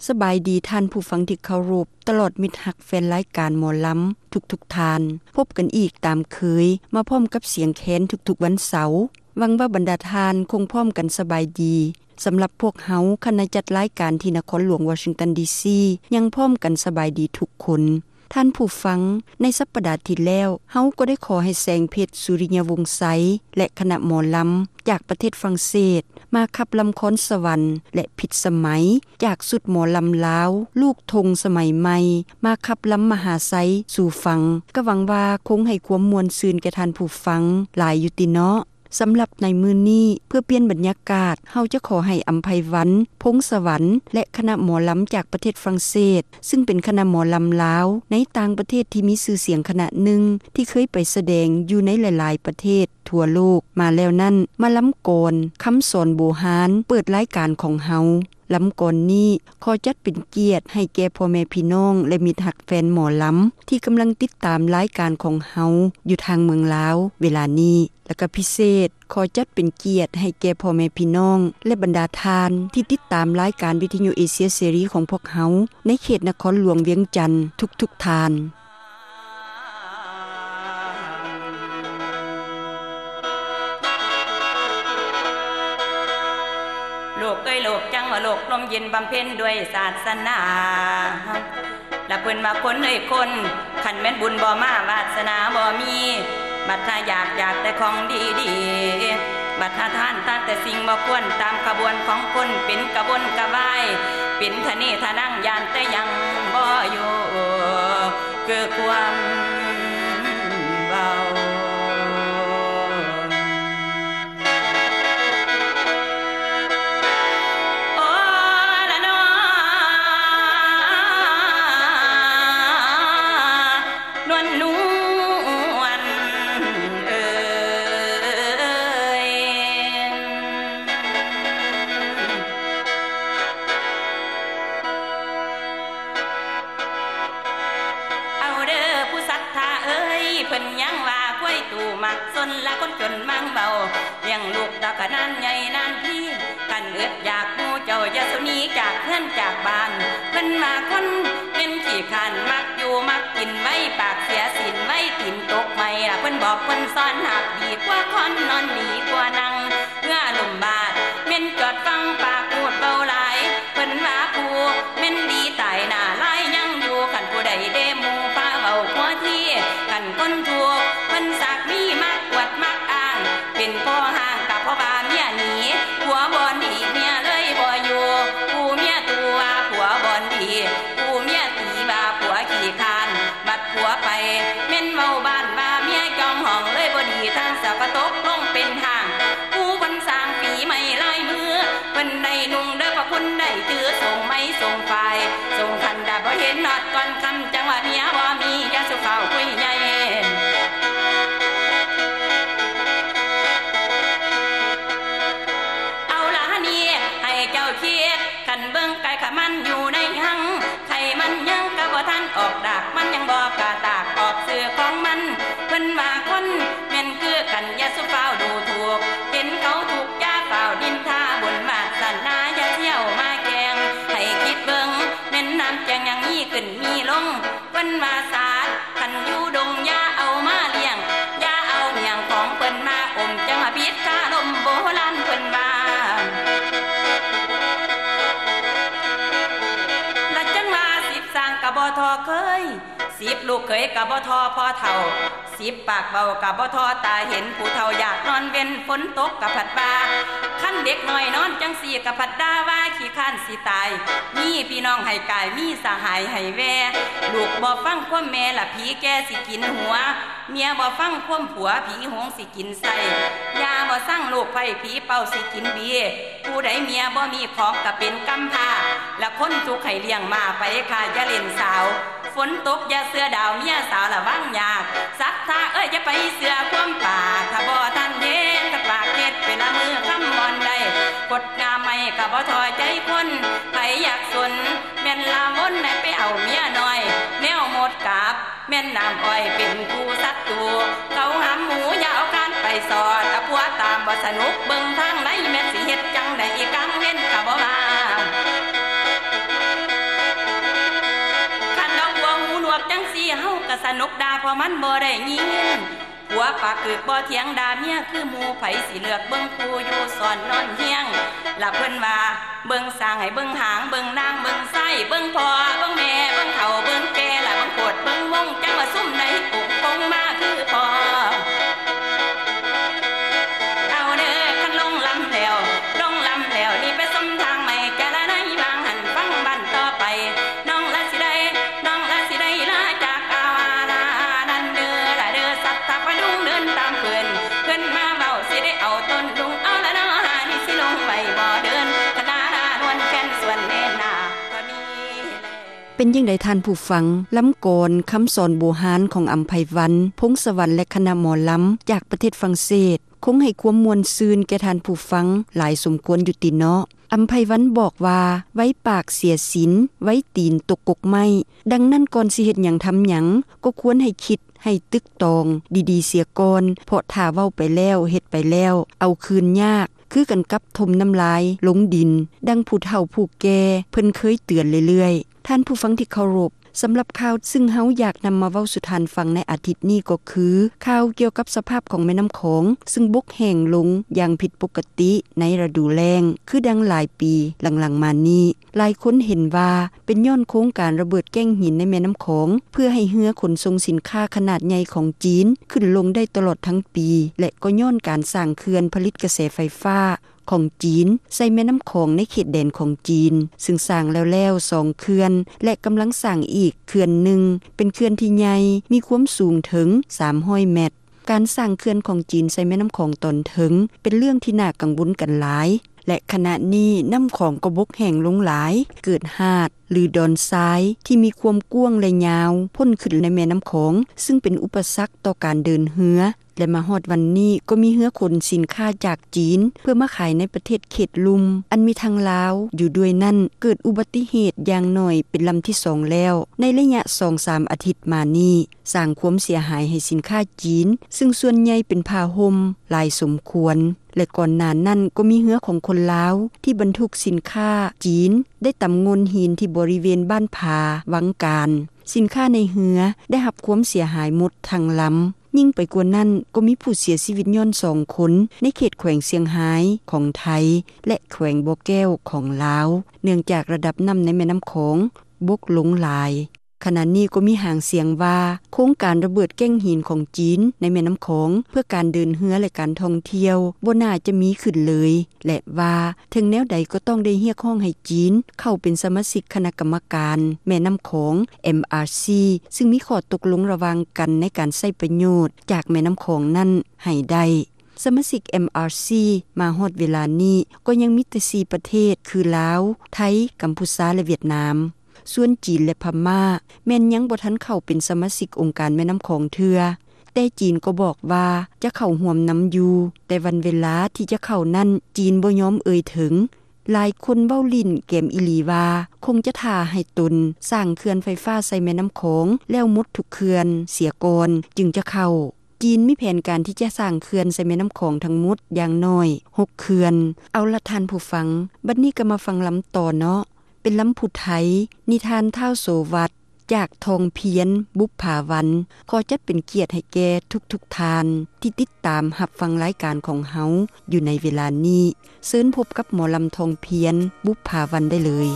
สบายดีท่านผู้ฟังที่เคารพตลอดมิตรฮักแฟนรายการหมอลำทุกๆทานพบกันอีกตามเคยมาพร้อมกับเสียงแค้นทุกๆวันเสาร์หวังว่าบรรดาทานคงพร้อมกันสบายดีสำหรับพวกเฮาคณะจัดรายการที่นครหลวงวอชิงตันดีซียังพร้อมกันสบายดีทุกคนท่านผู้ฟังในสัปดาห์ที่แล้วเฮาก็ได้ขอให้แสงเพชรสุริยวงศ์ไสและคณะหมอลำจากประเทศฝรั่งเศสมาขับลำค้อนสวรรค์และผิดสมัยจากสุดหมอลำลาวลูกธงสมัยใหม่มาขับลำมหาไซสู่ฟังก็หวังว่าคงให้ความมวลซืนแก่ท่านผู้ฟังหลายอยู่ติเนาะสำหรับในมื้อนี้เพื่อเปลี่ยนบรรยากาศเฮาจะขอให้อำไพวันพงสวรรค์และคณะหมอลำจากประเทศฝรั่งเศสซึ่งเป็นคณะหมอลำลาวในต่างประเทศที่มีชื่อเสียงคณะหนึ่งที่เคยไปแสดงอยู่ในหลายๆประเทศทั่วโลกมาแล้วนั่นมาลำกลคำสอนโบหารเปิดรายการของเฮาลำก่อนนี้ขอจัดเป็นเกียรติให้แก่พ่อแม่พี่น้องและมิตรฮักแฟนหมอลำที่กำลังติดตามรายการของเฮาอยู่ทางเมืองลาวเวลานี้และก็พิเศษขอจัดเป็นเกียรติให้แก่พ่อแม่พี่น้องและบรรดาทานที่ติดตามรายการวิทยุเอเชียเสรีของพวกเฮาในเขตนครหลวงเวียงจันทน์ทุกๆทานโลกเอ้ยโลกจังว่าโลกลมเย็นบำเพ็ญด้วยศาสนาและเพิ่นมาคนเอ้ยคนคันแม่นบุญบ่มาวาสนาบ่มีบัดถ้าอยากแต่ของดีๆบัดถ้าทานตั้งแต่สิ่งบ่ควรตามขบวนของคนเป็นกระวนกระวายเป็นทะเนทะนั่งยานแต่ยังบ่อยู่คือความเบาละคนจนมั่งเบาเลี้ยงลูกตากะนานใหญ่นานพี่กันเอิดอยากมูเจ้าอย่าสุนีจากเพื่อนจากบ้านเพิ่นมาคนเป็นขี้คร้านมักอยู่มักกินไว้ปากเสียศีลไว้กินตกไม่ล่ะเพิ่นบอกเพิ่นสอนหักดีกว่าคนนอนดีกว่านั่งเงื่อลมบาดเม่นจอดฟังปากพูดเบาหลายเพิ่นว่าผู้เม่นดีตายหน้าลายยังอยู่คันผู้ใดเดหมู่พาเว้าหัวที่คันคนถูกเพิ่นสักมีมักอวดมักอ้างเป็นพ่อห่างกับพ่อบ้านเมียหนีผัวบ่ดีเมียเลยบ่อยู่ผู้เมียตัวผัวบ่ดีผู้เมียตีบ่าผัวขี้คร้านบัดผัวไปเม่นเว้าบ้านว่าเมียจองห้องเลยบ่ดีทางสะกะตกลงเป็นทางผู้เพิ่นสร้างฝีไม้ลายมือเพิ่นได้นุ่งเด้อพระคุณได้ถือส่งไม้ส่งไฟส่งคันดาบ่เห็นนอดก่อนคำจังว่าเมียบ่มีอย่าสุเฝ้าคุยใหญ่คันเบิ่งไก่ขะมันอยู่ในหังไข่มันยังกะบ่ทันออกดากมันยังบ่กะตากออกเสื้อของมันเพิ่นว่าคนแม่นคือกันอย่าสุฟ้าวดูถูกเห็นเขาถูกย่าเฝ้าดินทาบนมาสันนาอย่าเที่ยวมาแกงให้คิดเบิ่งแม่นน้ำแจงยังมีขึ้นมีลงเพิ่นว่าสาดคันอยู่ดงอย่าเอามาเลี้ยงอย่าเอาเมียงของเพิ่นมาอมจังว่าพิษคาลมโบราณเพิ่นว่ากะบ่ทอเคย10ลูกเคยกะบ่ทอพอเฒ่า10ปากเบากะบ่ทอตาเห็นผู้เฒ่าอยากนอนเว้นฝนตกกะผัดบาคันเด็กน้อยนอนจังสี่กะผัดดาว่าขี้ข้านสิตายมีพี่น้องให้กายมีสหายให้แวลูกบ่ฟังความแม่ละผีแก่สิกินหัวเมียบ่ฟังความผัวผีหงสิกินไส้ยาบ่สั่งลูกไผผีเป่าสิกินเบียผู้ใดเมียบ่มีของกะเป็นกำพร้าและคนทุกข์ให้เลี้ยงมาไปค่ะอย่าเล่นสาวฝนตกอย่าเสือดาวเมียสาวละวังยากสักท่าเอ้ยอย่าไปเสือความป่าถ้าบ่ทันเย็นกะปากเฮ็ดเป็นละมือคำมอนได้กดงามไม่กะบ่ทอใจคนไผอยากสนแม่นลาวนให้ไปเอาเมียน้อยแนวหมดกาบแม่นน้ำอ้อยเป็นผู้ศัตรูเขาหามหมูอย่าเอาการไปสอดตะพัวตามบ่สนุกเบิ่งทางไหนแม่นสิเฮ็ดจังได้อีกกังเว้นกะบ่มาบอกจังซี่เฮาก็สนุกด่าเพราะมันบ่ได้ยินผัวปากคือบ่เถียงด่าเมียคือหมู่ไผสิเลือกเบิ่งผู้อยู่ซ่อนนอนเฮียงล่ะเพิ่นว่าเบิ่งสร้างให้เบิ่งหางเบิ่งนางเบิ่งไส้เบิ่งพ่อเบิ่งแม่เบิ่งเฒ่าเบิ่งแก่ล่ะเบิ่งโคตรเบิ่งวงจังว่าซุ่มใดปุกคงมาคือพ่อเอาเด้อคันลงลำแล้วนี่ไปสมทางใหม่จะละไหนบางหันฟังบ้านต่อไปน้องละสิได้ลาจากอาวาลานันเด้อละเด้อสัตว์ตาพดุงเดินตามเพิ่นมาเบาสิได้เอาต้นลุงเอาละเนาะหานี่สิลงไว้บ่เดินคณะนวลแฟนส่วนเนนาก็นี้เป็นจังได๋ท่านผู้ฟังล้ำกรคำสอนโบราณของอำไพวันพงศวรรณและคณะหมอลำจากประเทศฝรั่งเศสคงให้ความมวลซืนแก่ท่านผู้ฟังหลายสมควรอยู่ติเนาะอำไพวันบอกว่าไว้ปากเสียศีลไว้ตีนตกกกไม้ดังนั้นก่อนสิเฮ็ดหยังทำหยังก็ควรให้คิดให้ตึกตองดีๆเสียก่อนเพราะถ้าเว้าไปแล้วเฮ็ดไปแล้วเอาคืนยากคือกันกับทมน้ำลายลงดินดังผู้เฒ่าผู้แก่เพิ่นเคยเตือนเรื่อยๆท่านผู้ฟังที่เคารพสำหรับข่าวซึ่งเฮาอยากนำมาเว้าสู่ท่านฟังในอาทิตย์นี้ก็คือข่าวเกี่ยวกับสภาพของแม่น้ำโขงซึ่งบกแห้งลงอย่างผิดปกติในฤดูแล้งคือดังหลายปีหลังๆมานี้หลายคนเห็นว่าเป็นย้อนโครงการระเบิดแก้งหินในแม่น้ำโขงเพื่อให้เรือขนส่งสินค้าขนาดใหญ่ของจีนขึ้นลงได้ตลอดทั้งปีและก็ย้อนการสร้างเขื่อนผลิตกระแสไฟฟ้าของจีนใส่แม่น้ำโขงในเขตแดนของจีนซึ่งสร้างแล้ว2เขื่อนและกำลังสร้างอีกเขื่อนหนึ่งเป็นเขื่อนที่ใหญ่มีความสูงถึง300เมตรการสร้างเขื่อนของจีนใส่แม่น้ำโขงตอนถึงเป็นเรื่องที่น่ากังวลกันหลายและขณะนี้น้ำของก็บกแห้งลงหลายเกิดหาดหรือดอนทรายที่มีความกว้างและยาวพ่นขึ้นในแม่น้ำโขงซึ่งเป็นอุปสรรคต่อการเดินเรือและมาฮอดวันนี้ก็มีเรือขนสินค้าจากจีนเพื่อมาขายในประเทศเขตลุมอันมีทางลาวอยู่ด้วยนั่นเกิดอุบัติเหตุอย่างน้อยเป็นลำที่2แล้วในระยะ 2-3 อาทิตย์มานี้สร้างความเสียหายให้สินค้าจีนซึ่งส่วนใหญ่เป็นผ้าห่มหลายสมควรและก่อนหน้านั้นก็มีเรือของคนลาวที่บรรทุกสินค้าจีนได้ตำงนหินที่บริเวณบ้านผาวังการสินค้าในเรือได้รับความเสียหายหมดทั้งลำยิ่งไปกว่านั้นก็มีผู้เสียชีวิตย้อน2คนในเขตแขวงเซียงไฮ้ของไทยและแขวงบ่อแก้วของลาวเนื่องจากระดับน้ำในแม่น้ำโขงบกลงหลายขณะนี้ก็มีหางเสียงว่าโครงการระเบิดแก้งหินของจีนในแม่น้ำโขงเพื่อการเดินเรือและการท่องเที่ยวบ่น่าจะมีขึ้นเลยและว่าถึงแนวใดก็ต้องได้เรียกร้องให้จีนเข้าเป็นสมาชิกคณะกรรมการแม่น้ำโขง MRC ซึ่งมีข้อตกลงระหว่างกันในการใช้ประโยชน์จากแม่น้ำโขงนั้นให้ได้สมาชิก MRC มาฮอดเวลานี้ก็ยังมีแต่4ประเทศคือลาวไทยกัมพูชาและเวียดนามส่วนจีนและพม่าแม้นยังบ่ทันเข้าเป็นสมาชิกองค์การแม่น้ำโขงเทื่อแต่จีนก็บอกว่าจะเข้าร่วมนํอยู่แต่วันเวลาที่จะเข้านั้นจีนบ่ยอมเอ่ยถึงหลายคนเว้าลิ้นแกมอีหลีว่าคงจะท่าให้ตนสร้างเขื่อนไฟฟ้าใส่แม่น้ำโขงแล้วหมดทุกเขื่อนเสียก่อนจึงจะเข้าจีนมีแผนการที่จะสร้างเขื่อนใส่แม่น้ำโขงทั้งหมดอย่างน้อย6เขื่อนเอาละท่านผู้ฟังบัดนี้ก็มาฟังลำต่อเนาะเป็นลำผู้ไทยนิทานเท่าโสวัตจากทองเพียนบุปผาวันขอจัดเป็นเกียรติให้แก่ทุกทานที่ติดตามรับฟังรายการของเฮาอยู่ในเวลานี้เชิญพบกับหมอลำทองเพียนบุปผาวันได้เลย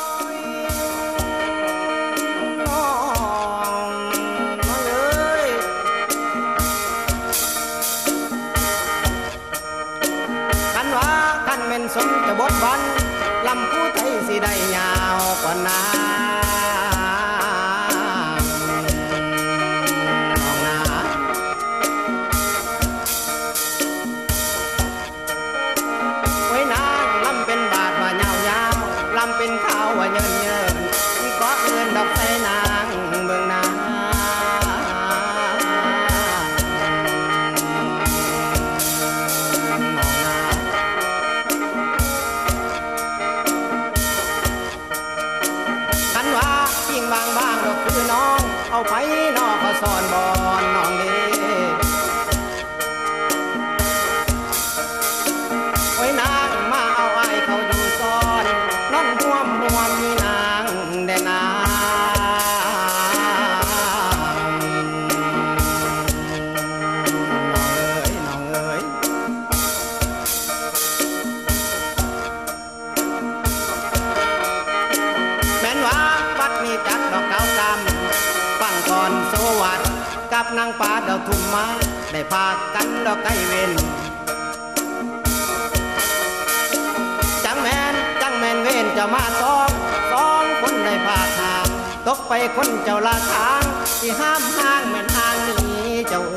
คันว่าคันแม่นสมจะบทวันลำผู้ไทยสิได้ยาวกว่าน้ำน้องนาไว้นางลำเป็นบาทว่ายาวๆลำเป็นขาวว่าเยินๆก็เอื้อนดอกไส้นางเมืองนาบางก็คือน้องเอาไปนอกก็สอนบอนน้องดีไว้นางมาเอาไอ้เขาอยู่ซ้อนน้องห่วมมีนางแดนาดมีจักดอกเก้ากำฟังก่อนโสวัสดิ์กับนางปาดอกทุ่มมาได้พากันดอกไก่เว้นจังแม่นเว้นจะมาสองคนได้พาทางตกไปคนเจ้าละทางที่ห้ามห้างแม่นทางนี้เจ้า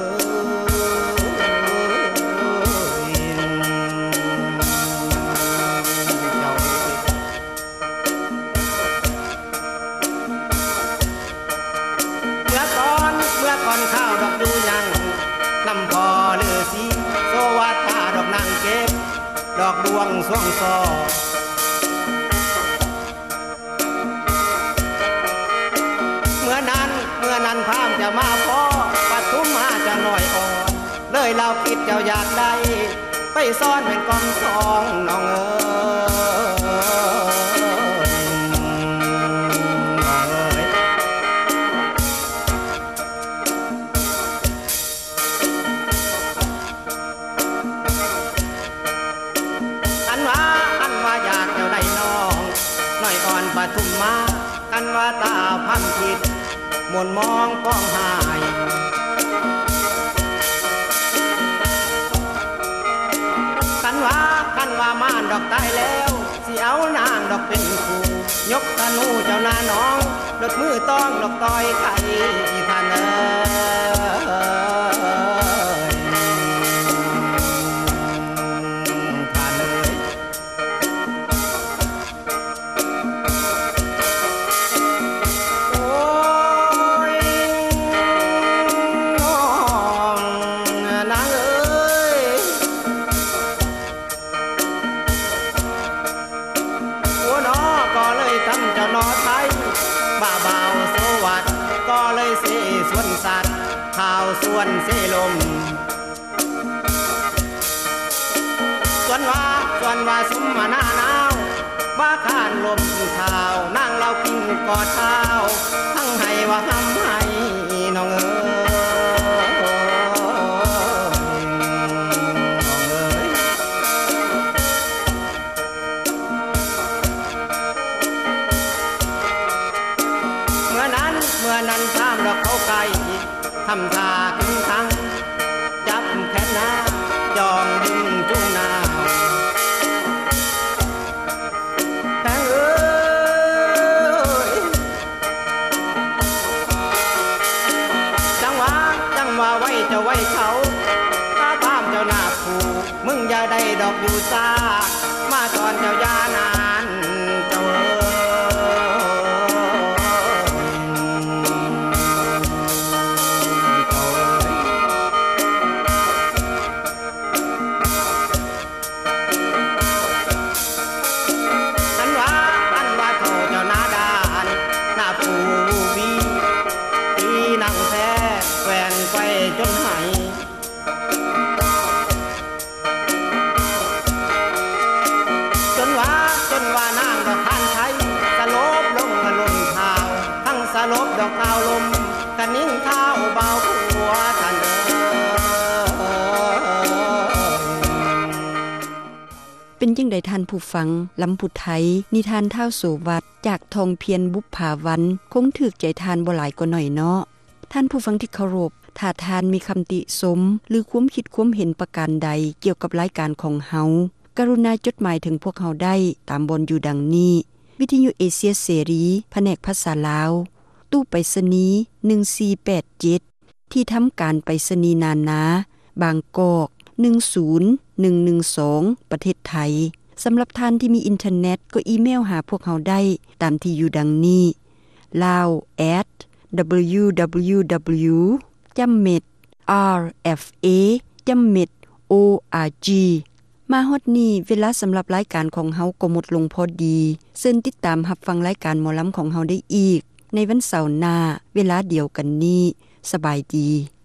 ก่อนข้าวดอกดูยังลำพอเลือสีโซวาตาดอกนางเก็บดอกดวงสวงซอเมื่อนั้นพามจะมาพอปัดทุ่มมาจะหน่อยอ่อนเลยเราคิดเจ้าอยากได้ไปซ่อนเป็นกองสองน้องปทุมมากันว่าตาพันผิดมนมองป้องหายกันว่าม่านดอกตายแล้วสิเอานางดอกเป็นครูยกธนูเจ้าหน้าน้องดอกมือต้องดอกต่อยไข่ท่านข่าวส่วนเสลมส่วนว่าสมมาหน้าหนาวว่าข้านลมเท้านั่งเรากินกอดเท้าทั้งให้ว่าห้ำให้น้องเมื่อนั้นข้ามดอกเขาไกลทำท่าคึงคังจับแขนหน้าจองดึงจุงหน้าแทงเอ้ยจังหวะไว้จะไว้เขาถ้าตามเจ้าหน้าผู้มึงอย่าได้ดอกอยู่ซ่ามาตอนเจ้ายานานเจ้าจนหายจนว่านางดอกทานไทยสลบลงมาลนเท้าทั้งสลบดอกเท้าลมกันนิ่งเท้าเบาหัวทันเป็นจังได๋ท่านผู้ฟังลำพุไทยนิทานท้าวโสวัตจากทองเพียรบุปผาวันคงถูกใจทานบ่หลายกว่าหน่อยเนาะท่านผู้ฟังที่เคารพถ้าทานมีคำติสมหรือความคิดความเห็นประการใดเกี่ยวกับรายการของเฮากรุณาจดหมายถึงพวกเฮาได้ตามบนอยู่ดังนี้วิทยุเอเชียเสรีแผนกภาษาลาวตู้ไปรษณีย์1487ที่ทำการไปรษณีย์นานาบางกอก10112ประเทศไทยสำหรับท่านที่มีอินเทอร์เน็ตก็อีเมลหาพวกเฮาได้ตามที่อยู่ดังนี้ lao@www.jammet.rfa.org มาฮอดนี้เวลาสำหรับรายการของเฮาก็หมดลงพอดีเชิญติดตามรับฟังรายการหมอลำของเฮาได้อีกในวันเสาร์หน้าเวลาเดียวกันนี้สบายดี